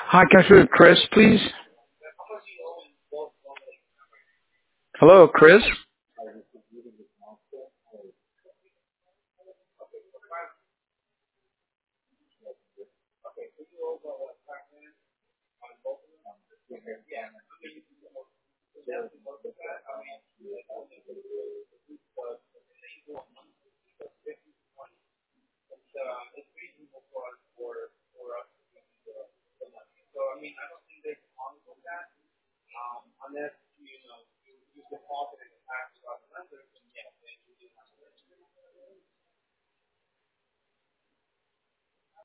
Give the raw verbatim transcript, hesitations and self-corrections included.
Hi, can I speak with Chris, please? Hello, Chris.